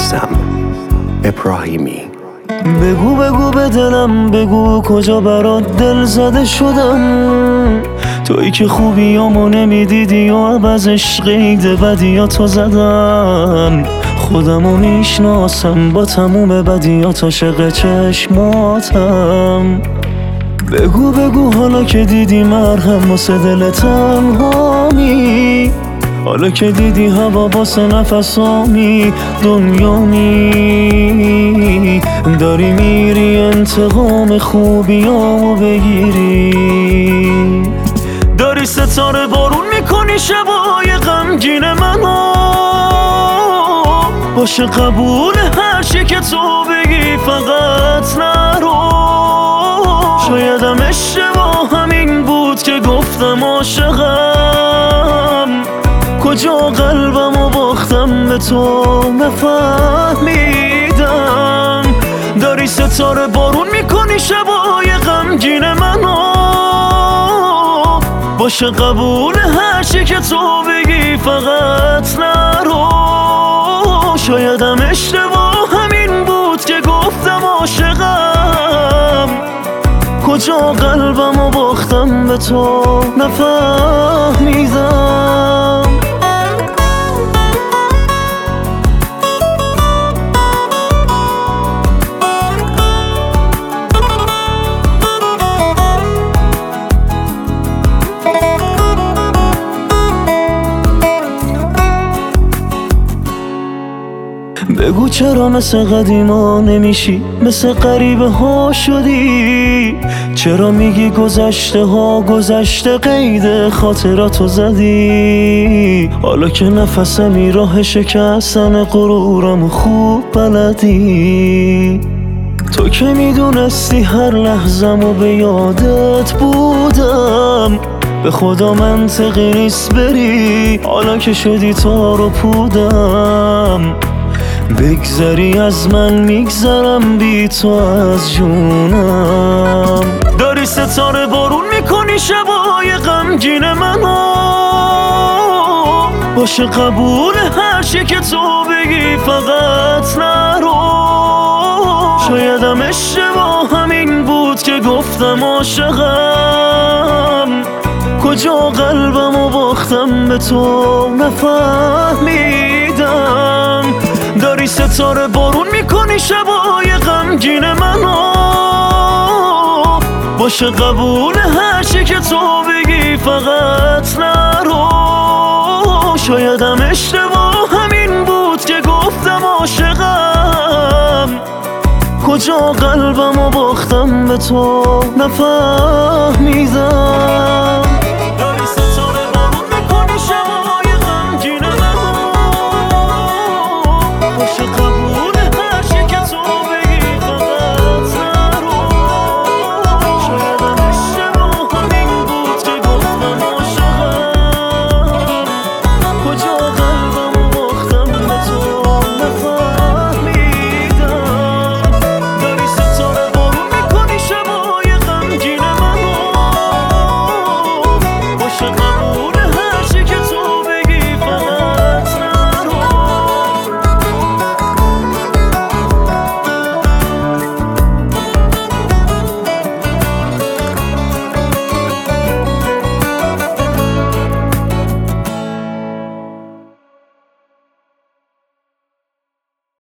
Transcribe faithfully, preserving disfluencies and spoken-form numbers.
رستم ابراهیمی. بگو بگو به دلم بگو کجا برات دل زده شدم، تویی که خوبیامو نمیدیدی و عوضش قید بدیاتو زدم. خودمو میشناسم با تموم بدیات عاشق چشماتم. بگو بگو حالا که دیدی مرهم واسه دل تنهامی، حالا که دیدی هوا واسه نفسامی دنیامی، داری میری انتقام خوبیامو بگیری، داری ستاره بارون میکنی شبای غمگین منو. باشه قبول هر چی که تو بگی فقط نرو. شایدم اشتباه همین بود که گفتم عاشقم، کجا قلبمو باختم به تو نفهمیدم. داری ستاره بارون میکنی شبای غمگین منو. باشه قبول هر چی که تو بگی فقط نرو. شایدم اشتباه همین بود که گفتم عاشقم، کجا قلبمو باختم به تو نفهمیدم. بگو چرا مثل قدیما نمیشی، مثل غریبه ها شدی؟ چرا میگی گذشته ها گذشته قید خاطراتو زدی؟ حالا که نفسمی راه شکستن غرورم خوب بلدی. تو که میدونستی هر لحظه‌مو به یادت بودم، به خدا منطقی نیست بری حالا که شدی تار و پودم. بگذری از من میگذرم بی تو از جونم. داری ستاره بارون میکنی شبای غمگین منو. باشه قبول هر چی که تو بگی فقط نرو. شایدم اشتباه همین بود که گفتم عاشقم، کجا قلبمو باختم به تو نفهمیدم. داری ستاره بارون میکنی شبای غمگین منو. باشه قبول هر چی که تو بگی فقط نرو. شایدم اشتباه همین بود که گفتم عاشقم، کجا قلبمو باختم به تو نفهمیدم.